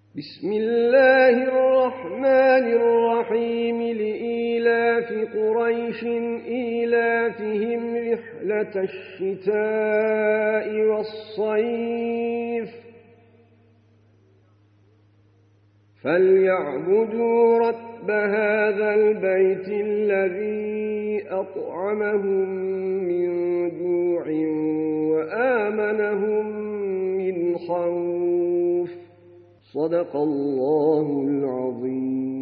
بسم الله الرحمن الرحيم لإيلاف قريش إيلافهم رحلة الشتاء والصيف فليعبدوا رب هذا البيت الذي أطعمهم من جوع وآمنهم من خوف صدق الله العظيم.